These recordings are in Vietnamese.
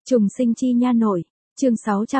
Trùng sinh chi nha nội, chương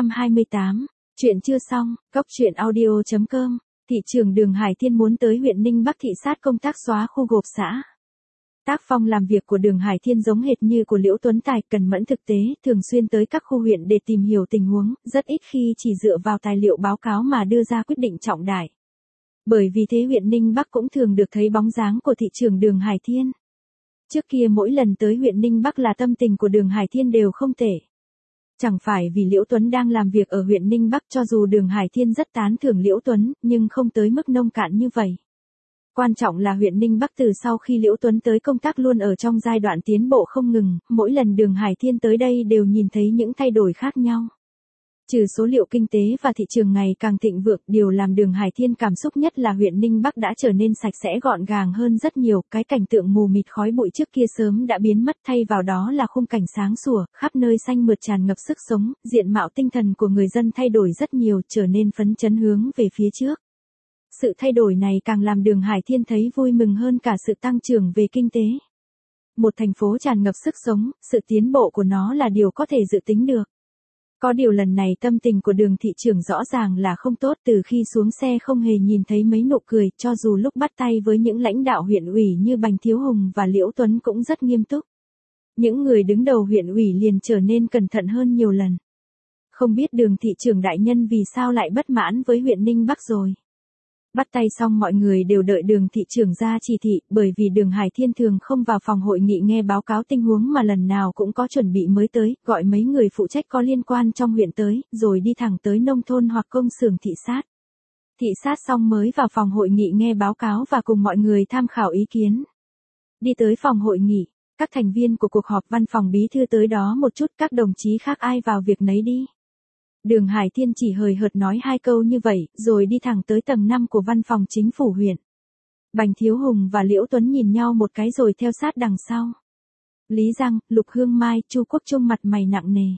628, chuyện chưa xong, cóc truyện audio.com, thị trưởng Đường Hải Thiên muốn tới huyện Ninh Bắc thị sát công tác xóa khu gộp xã. Tác phong làm việc của Đường Hải Thiên giống hệt như của Liễu Tuấn Tài, cần mẫn thực tế, thường xuyên tới các khu huyện để tìm hiểu tình huống, rất ít khi chỉ dựa vào tài liệu báo cáo mà đưa ra quyết định trọng đại. Bởi vì thế huyện Ninh Bắc cũng thường được thấy bóng dáng của thị trưởng Đường Hải Thiên. Trước kia mỗi lần tới huyện Ninh Bắc là tâm tình của Đường Hải Thiên đều không tệ. Chẳng phải vì Liễu Tuấn đang làm việc ở huyện Ninh Bắc, cho dù Đường Hải Thiên rất tán thưởng Liễu Tuấn, nhưng không tới mức nông cạn như vậy. Quan trọng là huyện Ninh Bắc từ sau khi Liễu Tuấn tới công tác luôn ở trong giai đoạn tiến bộ không ngừng, mỗi lần Đường Hải Thiên tới đây đều nhìn thấy những thay đổi khác nhau. Trừ số liệu kinh tế và thị trường ngày càng thịnh vượng, điều làm Đường Hải Thiên cảm xúc nhất là huyện Ninh Bắc đã trở nên sạch sẽ gọn gàng hơn rất nhiều, cái cảnh tượng mù mịt khói bụi trước kia sớm đã biến mất, thay vào đó là khung cảnh sáng sủa, khắp nơi xanh mượt tràn ngập sức sống, diện mạo tinh thần của người dân thay đổi rất nhiều, trở nên phấn chấn hướng về phía trước. Sự thay đổi này càng làm Đường Hải Thiên thấy vui mừng hơn cả sự tăng trưởng về kinh tế. Một thành phố tràn ngập sức sống, sự tiến bộ của nó là điều có thể dự tính được. Có điều lần này tâm tình của Đường thị trưởng rõ ràng là không tốt, từ khi xuống xe không hề nhìn thấy mấy nụ cười, cho dù lúc bắt tay với những lãnh đạo huyện ủy như Bành Thiếu Hùng và Liễu Tuấn cũng rất nghiêm túc. Những người đứng đầu huyện ủy liền trở nên cẩn thận hơn nhiều lần. Không biết Đường thị trưởng đại nhân vì sao lại bất mãn với huyện Ninh Bắc rồi. Bắt tay xong mọi người đều đợi Đường thị trưởng ra chỉ thị, bởi vì Đường Hải Thiên thường không vào phòng hội nghị nghe báo cáo tình huống mà lần nào cũng có chuẩn bị mới tới, gọi mấy người phụ trách có liên quan trong huyện tới, rồi đi thẳng tới nông thôn hoặc công xưởng thị sát. Thị sát xong mới vào phòng hội nghị nghe báo cáo và cùng mọi người tham khảo ý kiến. Đi tới phòng hội nghị, các thành viên của cuộc họp văn phòng bí thư tới đó một chút, các đồng chí khác ai vào việc nấy đi. Đường Hải Thiên chỉ hời hợt nói hai câu như vậy, rồi đi thẳng tới tầng 5 của văn phòng chính phủ huyện. Bành Thiếu Hùng và Liễu Tuấn nhìn nhau một cái rồi theo sát đằng sau. Lý Giang, Lục Hương Mai, Chu Quốc Trung mặt mày nặng nề.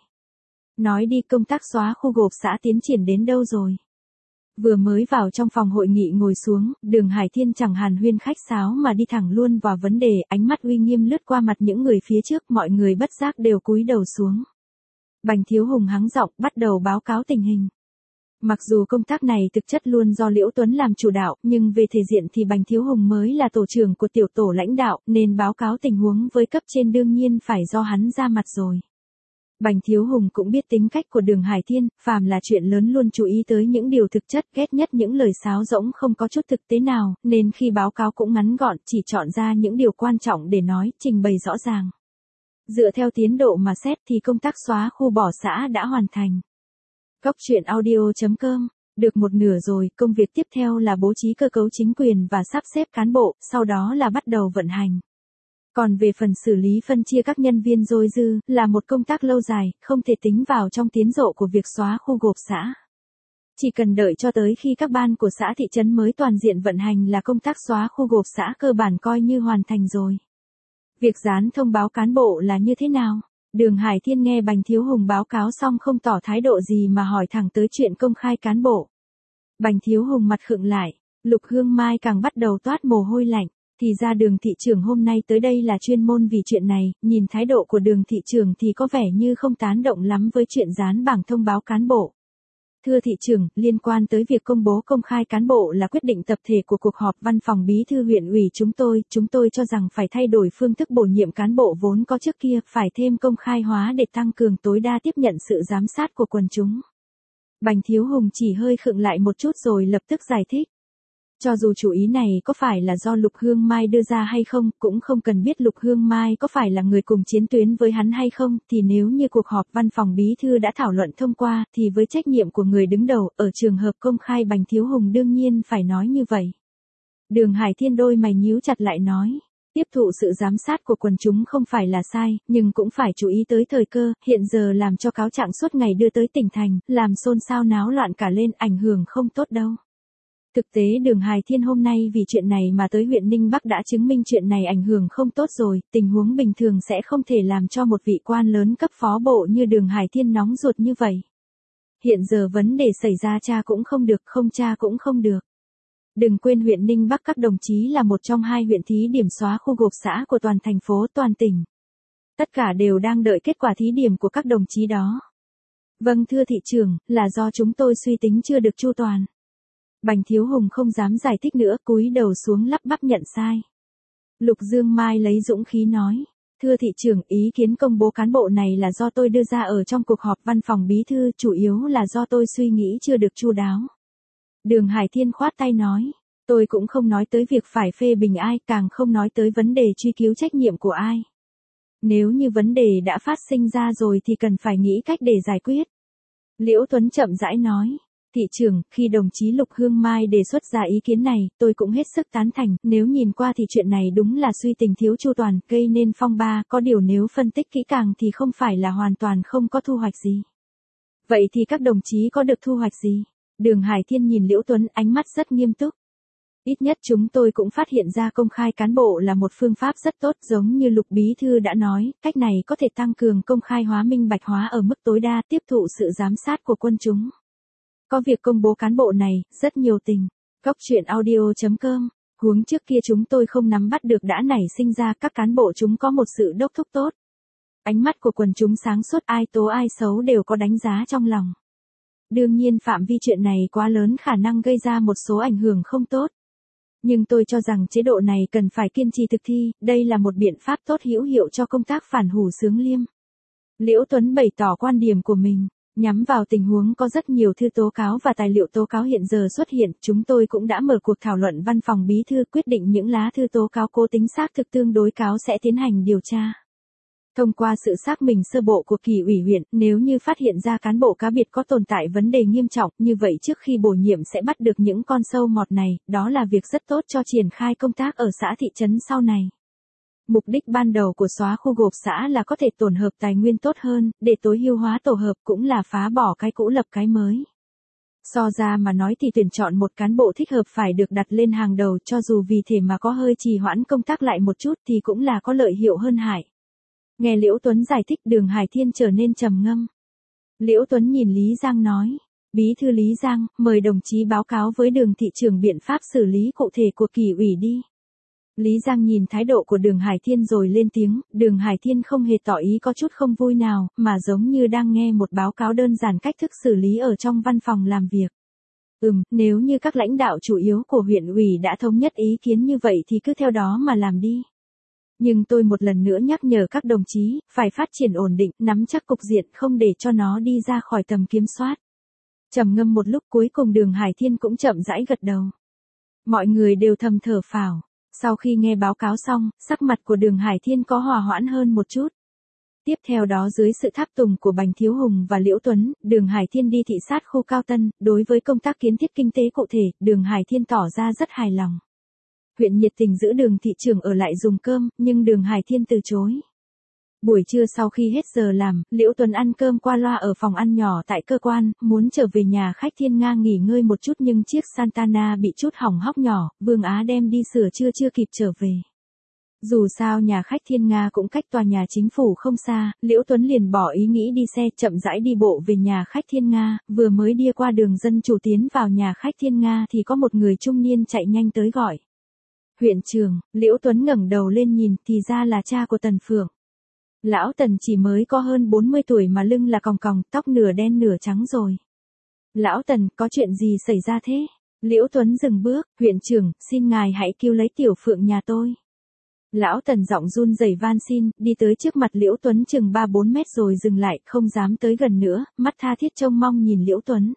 Nói đi, công tác xóa khu gộp xã tiến triển đến đâu rồi? Vừa mới vào trong phòng hội nghị ngồi xuống, Đường Hải Thiên chẳng hàn huyên khách sáo mà đi thẳng luôn vào vấn đề, ánh mắt uy nghiêm lướt qua mặt những người phía trước, mọi người bất giác đều cúi đầu xuống. Bành Thiếu Hùng hắng giọng bắt đầu báo cáo tình hình. Mặc dù công tác này thực chất luôn do Liễu Tuấn làm chủ đạo, nhưng về thể diện thì Bành Thiếu Hùng mới là tổ trưởng của tiểu tổ lãnh đạo, nên báo cáo tình huống với cấp trên đương nhiên phải do hắn ra mặt rồi. Bành Thiếu Hùng cũng biết tính cách của Đường Hải Thiên, phàm là chuyện lớn luôn chú ý tới những điều thực chất, ghét nhất những lời sáo rỗng không có chút thực tế nào, nên khi báo cáo cũng ngắn gọn, chỉ chọn ra những điều quan trọng để nói, trình bày rõ ràng. Dựa theo tiến độ mà xét thì công tác xóa khu bỏ xã đã hoàn thành. Cóc truyện audio.com, được một nửa rồi, công việc tiếp theo là bố trí cơ cấu chính quyền và sắp xếp cán bộ, sau đó là bắt đầu vận hành. Còn về phần xử lý phân chia các nhân viên dôi dư, là một công tác lâu dài, không thể tính vào trong tiến độ của việc xóa khu gộp xã. Chỉ cần đợi cho tới khi các ban của xã thị trấn mới toàn diện vận hành là công tác xóa khu gộp xã cơ bản coi như hoàn thành rồi. Việc dán thông báo cán bộ là như thế nào? Đường Hải Thiên nghe Bành Thiếu Hùng báo cáo xong không tỏ thái độ gì mà hỏi thẳng tới chuyện công khai cán bộ. Bành Thiếu Hùng mặt khựng lại, Lục Hương Mai càng bắt đầu toát mồ hôi lạnh. Thì ra Đường thị trưởng hôm nay tới đây là chuyên môn vì chuyện này, nhìn thái độ của Đường thị trưởng thì có vẻ như không tán động lắm với chuyện dán bảng thông báo cán bộ. Thưa thị trưởng, liên quan tới việc công bố công khai cán bộ là quyết định tập thể của cuộc họp văn phòng bí thư huyện ủy chúng tôi cho rằng phải thay đổi phương thức bổ nhiệm cán bộ vốn có trước kia, phải thêm công khai hóa để tăng cường tối đa tiếp nhận sự giám sát của quần chúng. Bành Thiếu Hùng chỉ hơi khựng lại một chút rồi lập tức giải thích. Cho dù chủ ý này có phải là do Lục Hương Mai đưa ra hay không, cũng không cần biết Lục Hương Mai có phải là người cùng chiến tuyến với hắn hay không, thì nếu như cuộc họp văn phòng bí thư đã thảo luận thông qua, thì với trách nhiệm của người đứng đầu, ở trường hợp công khai Bành Thiếu Hùng đương nhiên phải nói như vậy. Đường Hải Thiên đôi mày nhíu chặt lại nói, tiếp thụ sự giám sát của quần chúng không phải là sai, nhưng cũng phải chú ý tới thời cơ, hiện giờ làm cho cáo trạng suốt ngày đưa tới tỉnh thành, làm xôn xao náo loạn cả lên, ảnh hưởng không tốt đâu. Thực tế Đường Hải Thiên hôm nay vì chuyện này mà tới huyện Ninh Bắc đã chứng minh chuyện này ảnh hưởng không tốt rồi, tình huống bình thường sẽ không thể làm cho một vị quan lớn cấp phó bộ như Đường Hải Thiên nóng ruột như vậy. Hiện giờ vấn đề xảy ra tra cũng không được, không tra cũng không được. Đừng quên huyện Ninh Bắc các đồng chí là một trong hai huyện thí điểm xóa khu gộp xã của toàn thành phố, toàn tỉnh. Tất cả đều đang đợi kết quả thí điểm của các đồng chí đó. Vâng thưa thị trưởng, là do chúng tôi suy tính chưa được chu toàn. Bành Thiếu Hùng không dám giải thích nữa, cúi đầu xuống lắp bắp nhận sai. Lục Dương Mai lấy dũng khí nói. Thưa thị trưởng, ý kiến công bố cán bộ này là do tôi đưa ra ở trong cuộc họp văn phòng bí thư, chủ yếu là do tôi suy nghĩ chưa được chu đáo. Đường Hải Thiên khoát tay nói. Tôi cũng không nói tới việc phải phê bình ai, càng không nói tới vấn đề truy cứu trách nhiệm của ai. Nếu như vấn đề đã phát sinh ra rồi thì cần phải nghĩ cách để giải quyết. Liễu Tuấn chậm rãi nói. Thị trưởng, khi đồng chí Lục Hương Mai đề xuất ra ý kiến này, tôi cũng hết sức tán thành, nếu nhìn qua thì chuyện này đúng là suy tình thiếu chu toàn, gây nên phong ba, có điều nếu phân tích kỹ càng thì không phải là hoàn toàn không có thu hoạch gì. Vậy thì các đồng chí có được thu hoạch gì? Đường Hải Thiên nhìn Liễu Tuấn ánh mắt rất nghiêm túc. Ít nhất chúng tôi cũng phát hiện ra công khai cán bộ là một phương pháp rất tốt, giống như Lục Bí Thư đã nói, cách này có thể tăng cường công khai hóa minh bạch hóa ở mức tối đa, tiếp thụ sự giám sát của quân chúng. Có việc công bố cán bộ này, rất nhiều tình. Góc chuyện audio.com. Huống trước kia chúng tôi không nắm bắt được đã nảy sinh ra các cán bộ chúng có một sự đốc thúc tốt. Ánh mắt của quần chúng sáng suốt, ai tố ai xấu đều có đánh giá trong lòng. Đương nhiên phạm vi chuyện này quá lớn, khả năng gây ra một số ảnh hưởng không tốt. Nhưng tôi cho rằng chế độ này cần phải kiên trì thực thi, đây là một biện pháp tốt hữu hiệu cho công tác phản hủ xướng liêm. Liễu Tuấn bày tỏ quan điểm của mình. Nhắm vào tình huống có rất nhiều thư tố cáo và tài liệu tố cáo hiện giờ xuất hiện, chúng tôi cũng đã mở cuộc thảo luận văn phòng bí thư, quyết định những lá thư tố cáo cố tính xác thực tương đối cáo sẽ tiến hành điều tra. Thông qua sự xác minh sơ bộ của Kỳ ủy huyện, nếu như phát hiện ra cán bộ cá biệt có tồn tại vấn đề nghiêm trọng, như vậy trước khi bổ nhiệm sẽ bắt được những con sâu mọt này, đó là việc rất tốt cho triển khai công tác ở xã thị trấn sau này. Mục đích ban đầu của xóa khu gộp xã là có thể tổng hợp tài nguyên tốt hơn, để tối ưu hóa tổ hợp, cũng là phá bỏ cái cũ lập cái mới. So ra mà nói thì tuyển chọn một cán bộ thích hợp phải được đặt lên hàng đầu, cho dù vì thế mà có hơi trì hoãn công tác lại một chút thì cũng là có lợi hiệu hơn hại. Nghe Liễu Tuấn giải thích, Đường Hải Thiên trở nên trầm ngâm. Liễu Tuấn nhìn Lý Giang nói. Bí thư Lý Giang, mời đồng chí báo cáo với Đường thị trưởng biện pháp xử lý cụ thể của Kỳ ủy đi. Lý Giang nhìn thái độ của Đường Hải Thiên rồi lên tiếng, Đường Hải Thiên không hề tỏ ý có chút không vui nào, mà giống như đang nghe một báo cáo đơn giản cách thức xử lý ở trong văn phòng làm việc. Nếu như các lãnh đạo chủ yếu của huyện ủy đã thống nhất ý kiến như vậy thì cứ theo đó mà làm đi. Nhưng tôi một lần nữa nhắc nhở các đồng chí, phải phát triển ổn định, nắm chắc cục diện, không để cho nó đi ra khỏi tầm kiểm soát. Trầm ngâm một lúc, cuối cùng Đường Hải Thiên cũng chậm rãi gật đầu. Mọi người đều thầm thở phào. Sau khi nghe báo cáo xong, sắc mặt của Đường Hải Thiên có hòa hoãn hơn một chút. Tiếp theo đó dưới sự tháp tùng của Bành Thiếu Hùng và Liễu Tuấn, Đường Hải Thiên đi thị sát khu Cao Tân, đối với công tác kiến thiết kinh tế cụ thể, Đường Hải Thiên tỏ ra rất hài lòng. Huyện nhiệt tình giữ Đường thị trưởng ở lại dùng cơm, nhưng Đường Hải Thiên từ chối. Buổi trưa sau khi hết giờ làm, Liễu Tuấn ăn cơm qua loa ở phòng ăn nhỏ tại cơ quan, muốn trở về nhà khách Thiên Nga nghỉ ngơi một chút nhưng chiếc Santana bị chút hỏng hóc nhỏ, Vương Á đem đi sửa chưa kịp trở về. Dù sao nhà khách Thiên Nga cũng cách tòa nhà chính phủ không xa, Liễu Tuấn liền bỏ ý nghĩ đi xe, chậm rãi đi bộ về nhà khách Thiên Nga, vừa mới đi qua đường Dân Chủ tiến vào nhà khách Thiên Nga thì có một người trung niên chạy nhanh tới gọi. Huyện trưởng, Liễu Tuấn ngẩng đầu lên nhìn, thì ra là cha của Tần Phượng. Lão Tần chỉ mới có hơn 40 tuổi mà lưng là còng còng, tóc nửa đen nửa trắng rồi. Lão Tần, có chuyện gì xảy ra thế? Liễu Tuấn dừng bước, huyện trưởng, xin ngài hãy cứu lấy Tiểu Phượng nhà tôi. Lão Tần giọng run rẩy van xin, đi tới trước mặt Liễu Tuấn chừng 3-4 mét rồi dừng lại, không dám tới gần nữa, mắt tha thiết trông mong nhìn Liễu Tuấn.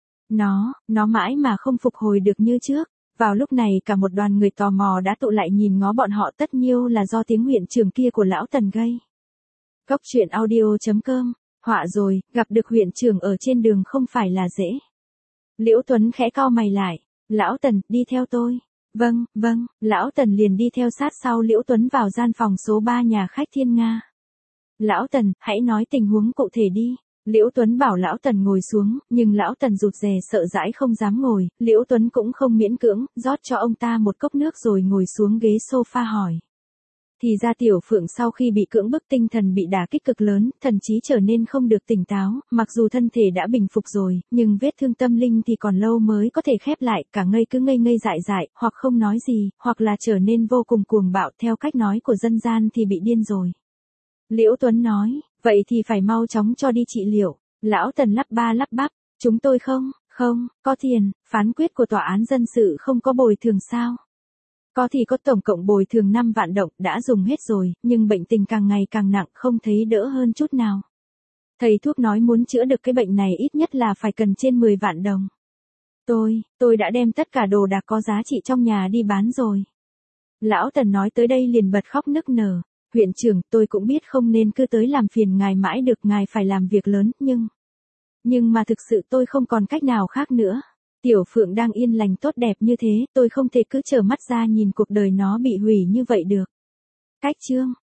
Nó mãi mà không phục hồi được như trước. Vào lúc này cả một đoàn người tò mò đã tụ lại nhìn ngó bọn họ, tất nhiêu là do tiếng huyện trưởng kia của Lão Tần gây. Góc chuyện audio.com, họa rồi, gặp được huyện trưởng ở trên đường không phải là dễ. Liễu Tuấn khẽ cau mày lại, Lão Tần, đi theo tôi. Vâng, Lão Tần liền đi theo sát sau Liễu Tuấn vào gian phòng số 3 nhà khách Thiên Nga. Lão Tần, hãy nói tình huống cụ thể đi. Liễu Tuấn bảo Lão Tần ngồi xuống, nhưng Lão Tần rụt rè sợ dãi không dám ngồi, Liễu Tuấn cũng không miễn cưỡng, rót cho ông ta một cốc nước rồi ngồi xuống ghế sofa hỏi. Thì ra Tiểu Phượng sau khi bị cưỡng bức tinh thần bị đả kích cực lớn, thần trí trở nên không được tỉnh táo, mặc dù thân thể đã bình phục rồi, nhưng vết thương tâm linh thì còn lâu mới có thể khép lại, cả cứ ngây dại, hoặc không nói gì, hoặc là trở nên vô cùng cuồng bạo, theo cách nói của dân gian thì bị điên rồi. Liễu Tuấn nói, vậy thì phải mau chóng cho đi trị liệu. Lão Tần lắp ba lắp bắp, chúng tôi không, có tiền, phán quyết của tòa án dân sự không có bồi thường sao? Có thì có, tổng cộng bồi thường 5 vạn đồng, đã dùng hết rồi, nhưng bệnh tình càng ngày càng nặng, không thấy đỡ hơn chút nào. Thầy thuốc nói muốn chữa được cái bệnh này ít nhất là phải cần trên 10 vạn đồng. Tôi đã đem tất cả đồ đạc có giá trị trong nhà đi bán rồi. Lão Tần nói tới đây liền bật khóc nức nở. Huyện trưởng, tôi cũng biết không nên cứ tới làm phiền ngài mãi được, ngài phải làm việc lớn, nhưng mà thực sự tôi không còn cách nào khác nữa. Tiểu Phượng đang yên lành tốt đẹp như thế, tôi không thể cứ trơ mắt ra nhìn cuộc đời nó bị hủy như vậy được. Cách chương